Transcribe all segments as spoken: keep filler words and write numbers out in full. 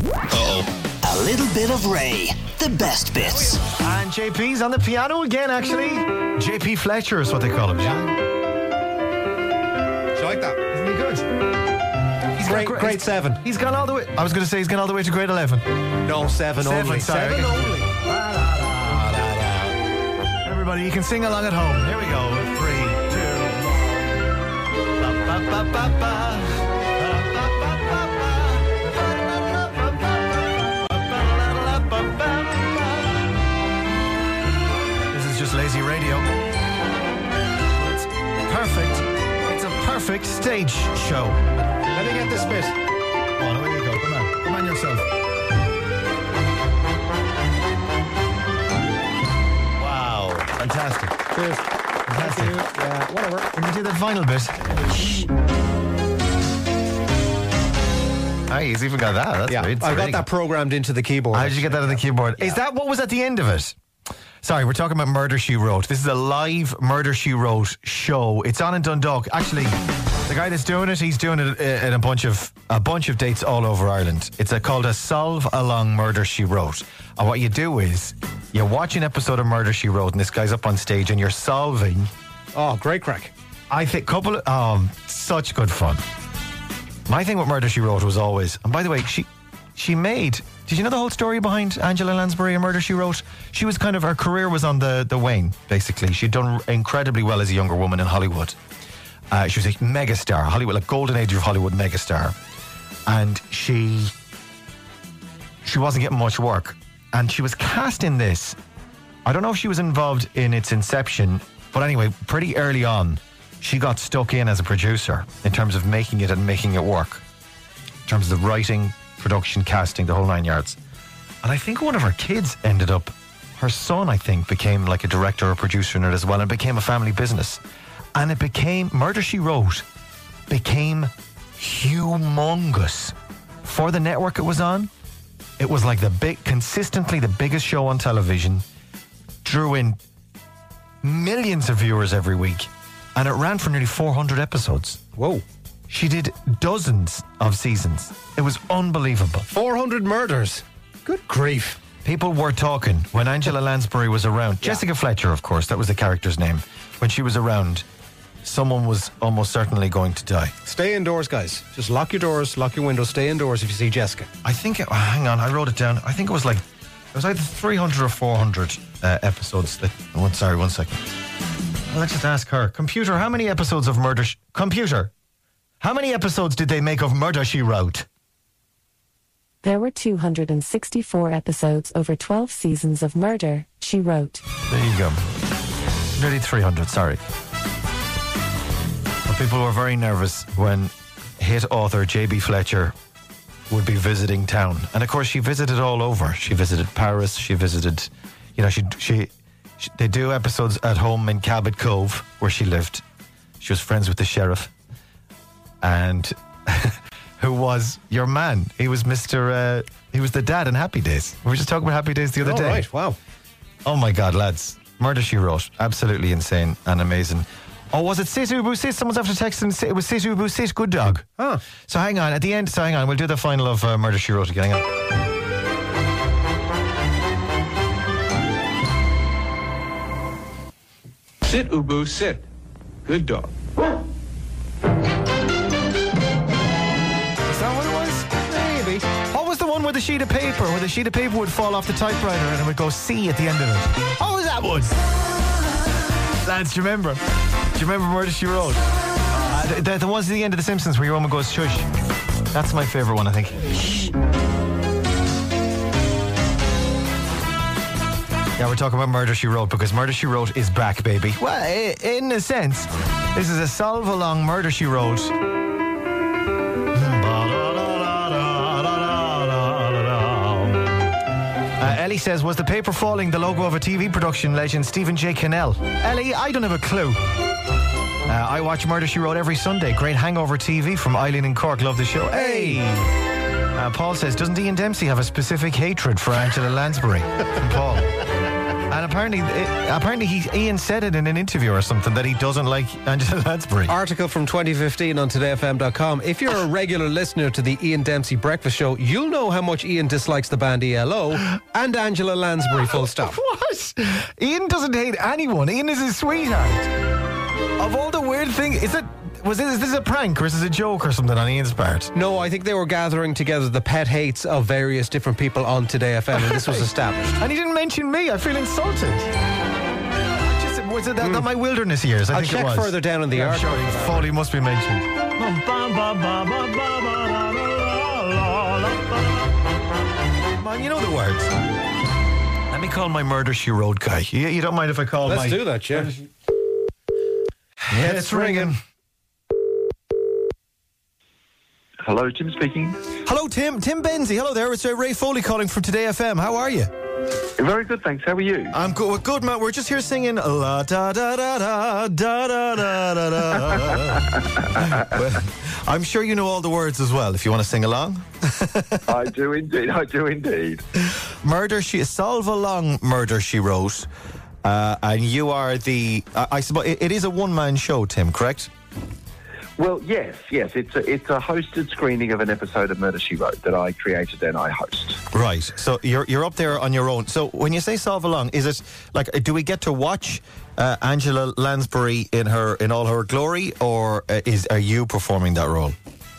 Uh-oh. A little bit of Ray. The best bits. And J P's on the piano again, actually. J P Fletcher is what they call him, yeah? Do you like that? Isn't he good? He's Grade, got, grade he's, seven. He's gone all the way. I was going to say he's gone all the way to grade eleven. No, seven, Seven, only. sorry. Seven only. La, la, la, la, la. Everybody, you can sing along at home. Here we go. Three, two, one. Ba, ba, ba, ba, ba. This is just lazy radio. It's perfect. It's a perfect stage show. Let me get this bit. Oh, away you go. Come on. Come on yourself. Wow. Fantastic. Cheers. Fantastic. Yeah, whatever. Can you do the final bit? Hi, he's even got that. That's Yeah, great. It's I got really that programmed into the keyboard. How did you get that on the keyboard? Yeah. Is that what was at the end of it? Sorry, we're talking about Murder, She Wrote. This is a live Murder, She Wrote show. It's on in Dundalk. Actually, the guy that's doing it, he's doing it in a bunch of a bunch of dates all over Ireland. It's a, called a Solve Along Murder, She Wrote. And what you do is you watch an episode of Murder, She Wrote, and this guy's up on stage, and you're solving. Oh, great crack. I think couple of um, such good fun. My thing with Murder, She Wrote was always, and by the way, she she made. Did you know the whole story behind Angela Lansbury and Murder, She Wrote? She was kind of, her career was on the, the wane, basically. She'd done incredibly well as a younger woman in Hollywood. Uh, she was a megastar, Hollywood, like golden age of Hollywood megastar. And she, she wasn't getting much work. And she was cast in this. I don't know if she was involved in its inception, but anyway, pretty early on, she got stuck in as a producer in terms of making it and making it work. In terms of the writing, production, casting, the whole nine yards. And I think one of her kids ended up, her son, I think, became like a director or producer in it as well, and became a family business. And it became, Murder, She Wrote, became humongous. For the network it was on, it was like the big, consistently the biggest show on television, drew in millions of viewers every week, and it ran for nearly four hundred episodes. Whoa. She did dozens of seasons. It was unbelievable. four hundred murders. Good grief. People were talking when Angela Lansbury was around. Yeah. Jessica Fletcher, of course, that was the character's name. When she was around, someone was almost certainly going to die. Stay indoors, guys. Just lock your doors, lock your windows, stay indoors if you see Jessica. I think, it, oh, hang on, I wrote it down. I think it was like, it was either three hundred or four hundred uh, episodes. That, oh, sorry, one second. Let's just ask her. Computer, how many episodes of Murder... Sh- Computer, how many episodes did they make of Murder, She Wrote? There were two hundred sixty-four episodes over twelve seasons of Murder, She Wrote. There you go. Nearly three hundred, sorry. But people were very nervous when hit author J B Fletcher would be visiting town. And of course, she visited all over. She visited Paris. She visited, you know, she, she, she they do episodes at home in Cabot Cove, where she lived. She was friends with the sheriff. And who was your man? He was Mister Uh, he was the dad in Happy Days. We were just talking about Happy Days the other Oh, day. right, wow. Oh my God, lads. Murder, She Wrote. Absolutely insane and amazing. Oh, was it Sit Ubu Sit? Someone's after texting. It was Sit Ubu Sit. Good dog. Huh. So hang on. At the end, so hang on. We'll do the final of uh, Murder, She Wrote again. Hang on. Sit, Ubu, sit. Good dog. Is that what it was? Maybe. What was the one with the sheet of paper, where the sheet of paper would fall off the typewriter and it would go C at the end of it? What was that one? Lads, do you remember? Do you remember Murder, She Wrote? Uh, the, the, the ones at the end of The Simpsons where your woman goes shush. That's my favourite one, I think. Yeah, we're talking about Murder, She Wrote, because Murder, She Wrote is back, baby. Well, i- in a sense, this is a solve-along Murder, She Wrote. Uh, Ellie says, was the paper falling the logo of a T V production legend Stephen J. Cannell? Ellie, I don't have a clue. Uh, I watch Murder, She Wrote every Sunday. Great hangover T V from Eileen in Cork. Love the show. Hey! Uh, Paul says, doesn't Ian Dempsey have a specific hatred for Angela Lansbury? From Paul. And apparently, it, apparently he, Ian said it in an interview or something that he doesn't like Angela Lansbury. Article from twenty fifteen on today f m dot com. If you're a regular listener to the Ian Dempsey Breakfast Show, you'll know how much Ian dislikes the band E L O and Angela Lansbury, full stop. What? Ian doesn't hate anyone. Ian is his sweetheart. Of all the weird things, is it... Was this, is this a prank or is this a joke or something on Ian's part? No, I think they were gathering together the pet hates of various different people on Today F M, and this was established. And he didn't mention me. I feel insulted. Just, was it that, Mm. that my wilderness years? I I'll think check it was. further down in the yeah, article. sure, Foley must be mentioned. Man, you know the words. Let me call my Murder, She Wrote guy. You, you don't mind if I call Let's my... do that, yeah. Yeah, it's ringing. Hello, Tim speaking. Hello, Tim. Tim Benzie. Hello there. It's uh, Ray Foley calling from Today F M. How are you? Very good, thanks. How are you? I'm good. We're good, man. We're just here singing la da da da da da da da da da. Well, I'm sure you know all the words as well. If you want to sing along. I do indeed. I do indeed. Murder. She solve along. Murder. She wrote. Uh, and you are the. Uh, I suppose it, it is a one-man show, Tim. Correct? Well, yes, yes. It's a, it's a hosted screening of an episode of Murder, She Wrote that I created and I host. Right. So you're you're up there on your own. So when you say solve along, is it like do we get to watch uh, Angela Lansbury in her in all her glory, or uh, is are you performing that role?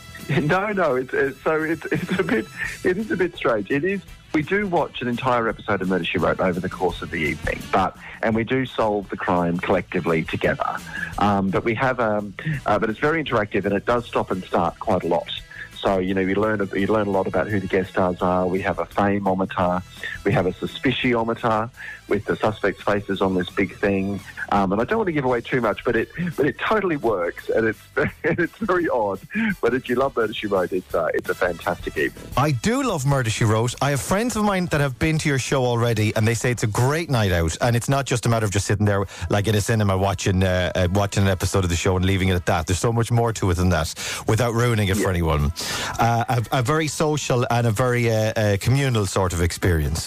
No, no. It's, it's so it's it's a bit it is a bit strange. It is. We do watch an entire episode of Murder, She Wrote over the course of the evening, but and we do solve the crime collectively together. Um, but we have, um, uh, but it's very interactive and it does stop and start quite a lot. So you know, you learn a, you learn a lot about who the guest stars are. We have a fameometer, we have a suspiciometer with the suspects' faces on this big thing. Um, and I don't want to give away too much, but it but it totally works, and it's it's very odd. But if you love Murder, She Wrote, it's uh, it's a fantastic evening. I do love Murder, She Wrote. I have friends of mine that have been to your show already, and they say it's a great night out. And it's not just a matter of just sitting there like in a cinema watching uh, uh, watching an episode of the show and leaving it at that. There's so much more to it than that, without ruining it Yeah. for anyone. Uh, a, a very social and a very uh, uh, communal sort of experience.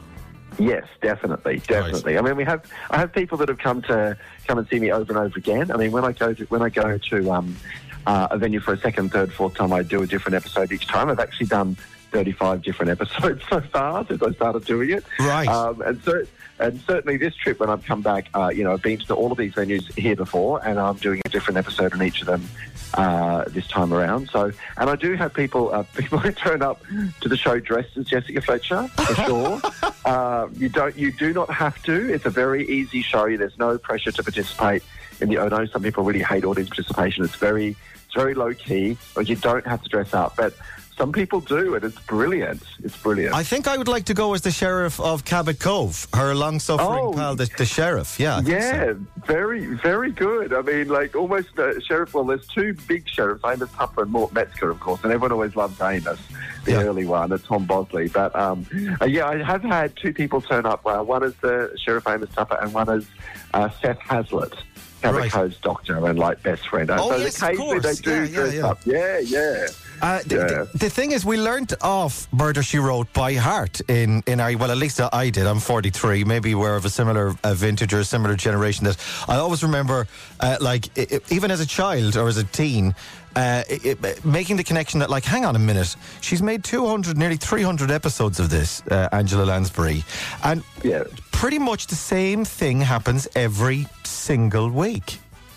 Yes, definitely, definitely. I mean, we have I have people that have come to come and see me over and over again. I mean, when I go to when I go to um, uh, a venue for a second, third, fourth time, I do a different episode each time. I've actually done thirty-five different episodes so far since I started doing it. Right. Um, and so, and certainly this trip when I've come back, uh, you know, I've been to all of these venues here before, and I'm doing a different episode on each of them uh, this time around. So, and I do have people uh, people who turn up to the show dressed as Jessica Fletcher for sure. uh, you don't, you do not have to. It's a very easy show. There's no pressure to participate. And I know some people really hate audience participation. It's very, it's very low key. Or you don't have to dress up, but some people do, and it's brilliant. It's brilliant. I think I would like to go as the sheriff of Cabot Cove, her long-suffering Oh. pal, the, the sheriff. Yeah, I think Yeah, so. very, very good. I mean, like almost uh, sheriff. Well, there's two big sheriffs, Amos Tupper and Mort Metzger, of course, and everyone always loves Amos, the Yeah. early one, it's Tom Bosley. But um, uh, yeah, I have had two people turn up. Uh, one is the Sheriff Amos Tupper, and one is uh, Seth Hazlitt, Cabot Right. Cove's doctor and like best friend. Uh, Oh, so yes, of occasionally course. they do Yeah, yeah, dress yeah. up. Yeah, yeah. Uh, the, Yeah. the, the thing is, we learned off Murder, She Wrote by heart in, in our, well, at least I did. I'm forty-three. Maybe we're of a similar uh, vintage or a similar generation. That I always remember, uh, like, i i even as a child or as a teen, uh, i i making the connection that, like, hang on a minute, she's made two hundred, nearly three hundred episodes of this, uh, Angela Lansbury. And Yeah. pretty much the same thing happens every single week.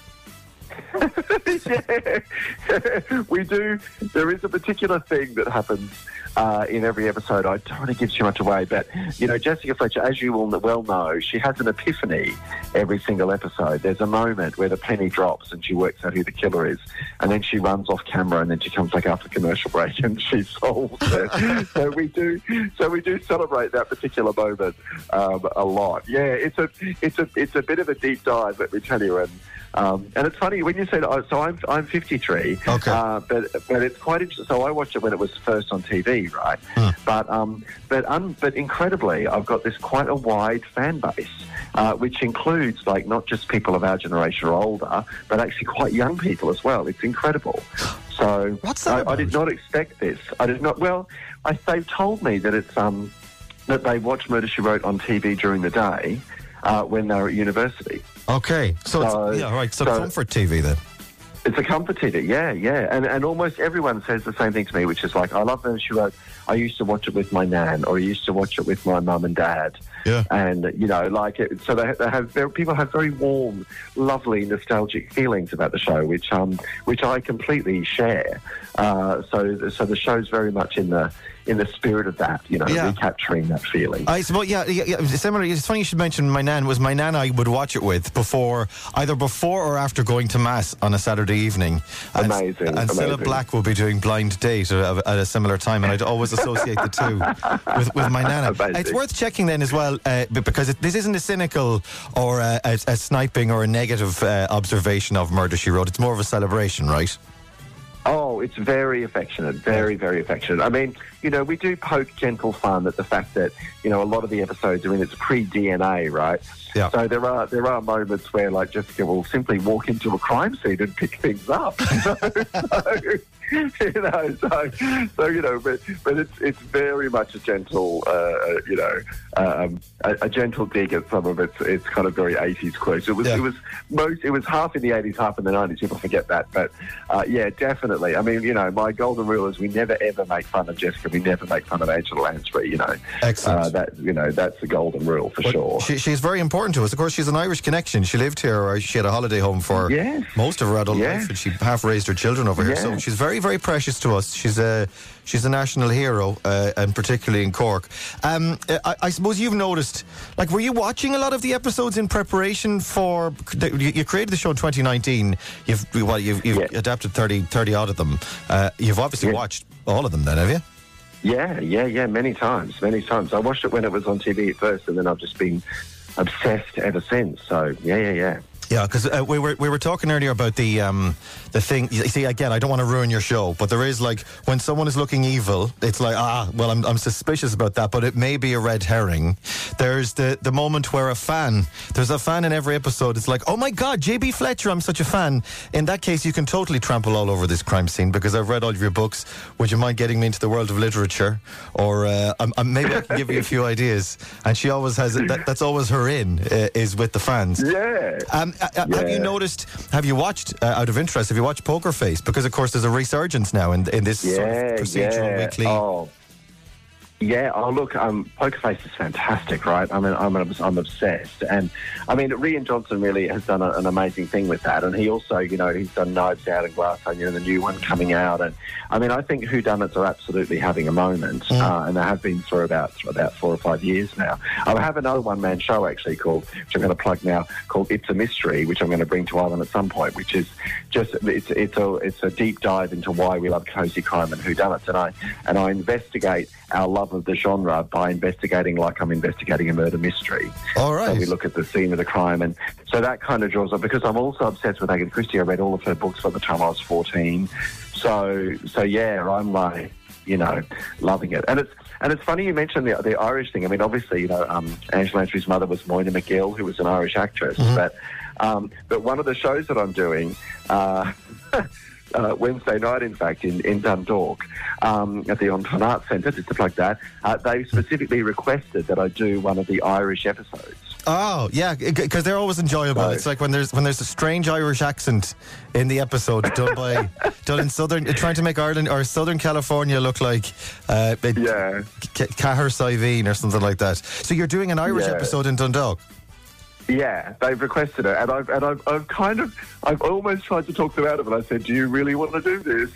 Yeah, we do. There is a particular thing that happens uh, in every episode. I don't want to give too much away, but, you know, Jessica Fletcher, as you will well know, she has an epiphany every single episode. There's a moment where the penny drops and she works out who the killer is, and then she runs off camera, and then she comes back after commercial break and she solves it. so we do so we do celebrate that particular moment um, a lot. Yeah, it's a it's a it's a bit of a deep dive, let me tell you, and Um, and it's funny when you say that. Oh, so I'm I'm fifty-three. Okay. Uh, but but it's quite interesting. So I watched it when it was first on T V, right? Hmm. But um, but um, but incredibly, I've got this quite a wide fan base, uh, which includes like not just people of our generation or older, but actually quite young people as well. It's incredible. So What's that I, I did about? not expect this. I did not. Well, I, they've told me that it's um. that they watched Murder, She Wrote on T V during the day uh, when they were at university. Okay, so, So- it's, yeah, right. So, so- comfort T V then. It's a comfort T V, yeah, yeah. And and almost everyone says the same thing to me, which is like, I love Murder, She Wrote. I used to watch it with my nan, or I used to watch it with my mum and dad. Yeah. And, you know, like, it, so they, they have, there, people have very warm, lovely, nostalgic feelings about the show, which um, which I completely share. Uh, so, so the show's very much in the in the spirit of that, you know, Yeah. recapturing that feeling. I suppose, yeah, yeah, yeah. Similar. It's funny you should mention my nan. It was my nan I would watch it with before, either before or after going to mass on a Saturday evening. And, Amazing, And Cilla amazing. Black will be doing Blind Date at, at a similar time, and I'd always associate the two with, with my nana. Amazing. It's worth checking then as well, uh, b- because it, this isn't a cynical or a, a, a sniping or a negative uh, observation of Murder, She Wrote. It's more of a celebration, right? Oh, it's very affectionate, very, very affectionate. I mean, you know, we do poke gentle fun at the fact that, you know, a lot of the episodes are in its pre-D N A, right? Yeah. So there are there are moments where, like, Jessica will simply walk into a crime scene and pick things up. so, so, you know, so, so you know, but but it's it's very much a gentle, uh, you know, um, a, a gentle dig at some of its its kind of very eighties quotes. It was Yeah. it was most it was half in the eighties, half in the nineties. People forget that, but uh, yeah, definitely. I mean, you know, my golden rule is we never ever make fun of Jessica. We never make fun of Angela Lansbury. You know, Excellent. Uh, that you know that's the golden rule for But sure. She, she's very important to us. Of course, she's an Irish connection. She lived here, or she had a holiday home for Yes. most of her adult Yeah. life, and she half raised her children over here. So Yeah. she's very, very precious to us. She's a she's a national hero, uh, and particularly in Cork. Um, I, I suppose you've noticed. Like, were you watching a lot of the episodes in preparation for? You, you created the show in twenty nineteen. You've well, you've, you've Yeah. adapted thirty, thirty odd of them. Uh, you've obviously Yeah. watched all of them, then, have you? Yeah, yeah, yeah, many times, many times. I watched it when it was on T V at first, and then I've just been obsessed ever since. So, yeah, yeah, yeah. Yeah, because uh, we were we were talking earlier about the um, the thing. You see, again, I don't want to ruin your show, but there is, like, when someone is looking evil, it's like, ah, well, I'm I'm suspicious about that, but it may be a red herring. There's the the moment where a fan, there's a fan in every episode. It's like, oh my God, J B Fletcher, I'm such a fan. In that case, you can totally trample all over this crime scene because I've read all of your books. Would you mind getting me into the world of literature, or uh, I'm, I'm, maybe I can give you a few ideas? And she always has it. That, that's always her in uh, is with the fans. Yeah. Um, uh, uh, Have you Yeah. noticed, have you watched, uh, out of interest, have you watched Poker Face? Because, of course, there's a resurgence now in, in this sort of Yeah, procedural yeah. weekly. Oh, yeah. Oh, look, um, Poker Face is fantastic, right? I mean, I'm, I'm obsessed. And, I mean, Rian Johnson really has done a, an amazing thing with that. And he also, you know, he's done Knives Out and Glass Onion and the new one coming out. And, I mean, I think whodunits are absolutely having a moment. Mm. Uh, and they have been for about, for about four or five years now. I have another one-man show, actually, called, which I'm going to plug now, called It's a Mystery, which I'm going to bring to Ireland at some point, which is just, it's, it's, a, it's a deep dive into why we love cozy crime and whodunits. And I, and I investigate our love of the genre by investigating like I'm investigating a murder mystery. All right. So we look at the scene of the crime, and so that kind of draws up, because I'm also obsessed with Agatha Christie. I read all of her books by the time I was fourteen. So, so yeah, I'm like, you know, loving it. And it's and it's funny you mentioned the, the Irish thing. I mean, obviously, you know, um, Angela Lansbury's mother was Moyna McGill, who was an Irish actress. Mm-hmm. But um, but one of the shows that I'm doing. Uh, Uh, Wednesday night, in fact, in, in Dundalk, um, at the Anton Arts Centre, just to plug that, uh, they specifically requested that I do one of the Irish episodes. Oh, yeah, because they're always enjoyable. Right. It's like when there's when there's a strange Irish accent in the episode done by done in southern, trying to make Ireland or Southern California look like uh, it- Yeah. K- Cahir Saiveen or something like that. So you're doing an Irish Yeah. episode in Dundalk. Yeah, they've requested it, and I've and I've, I've kind of I've almost tried to talk them out of it. I said, "Do you really want to do this?"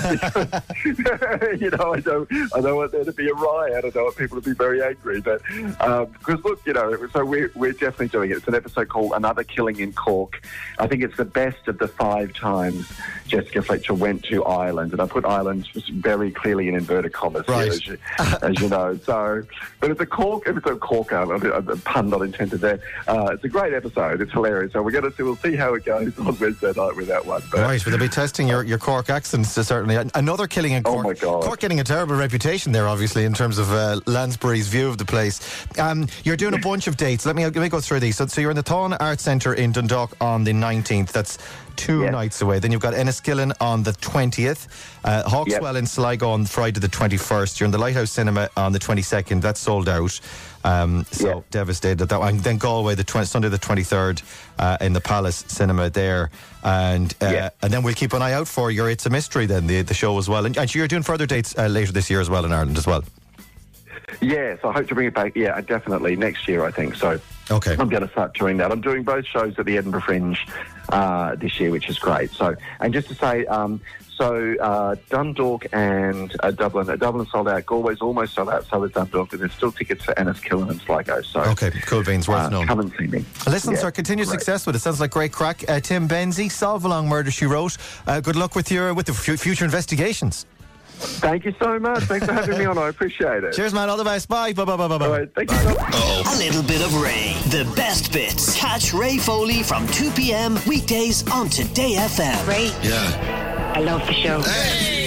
You know, you know I don't I don't want there to be a riot. I don't want people to be very angry, but because look, you know, so we're we're definitely doing it. It's an episode called "Another Killing in Cork." I think it's the best of the five times Jessica Fletcher went to Ireland, and I put Ireland very clearly in inverted commas, Right. here, as, you, as you know. So, but it's a Cork episode. Cork, uh, a pun not intended there. Uh, it's it's a great episode. It's hilarious. So we're going to see, we'll see how it goes on Wednesday night with that one. But, right, but they'll be testing your, your Cork accents, uh, certainly. Another killing in Cork. Oh, my God. Cork getting a terrible reputation there, obviously, in terms of uh, Lansbury's view of the place. Um, you're doing a bunch of dates. Let me, let me go through these. So, so you're in the Táin Arts Centre in Dundalk on the nineteenth. That's two Yes. nights away. Then you've got Enniskillen on the twentieth. Uh, Hawkswell Yep. in Sligo on Friday the twenty-first. You're in the Lighthouse Cinema on the twenty-second. That's sold out. Um, so Yep. devastated at that one. And then Galway, the tw- Sunday the twenty-third uh, in the Palace Cinema there. And uh, Yep. and then we'll keep an eye out for your It's a Mystery then, the, the show as well. And, and you're doing further dates uh, later this year as well in Ireland as well. yeah, so I hope to bring it back. Yeah, definitely next year, I think. So Okay. I'm going to start doing that. I'm doing both shows at the Edinburgh Fringe uh, this year, which is great. So, and just to say, um, so uh, Dundalk and uh, Dublin, uh, Dublin sold out. Galway's almost sold out. So is Dundalk, and there's still tickets for Enniskillen and Sligo. So, Okay, cool beans, worth uh, knowing. come and see me. Listen, Yeah, sir, continued great. success with it. Sounds like great crack. Uh, Tim Benzie, Solve Along Murder, She Wrote. Uh, good luck with your with the f- future investigations. Thank you so much. Thanks for having me on. I appreciate it. Cheers, man. All the best. Bye. Bye, bye, bye, bye, bye. All right, thank you so much. A little bit of Ray. The best bits. Catch Ray Foley from two p.m. weekdays on Today F M. Ray, Yeah. I love the show. Hey!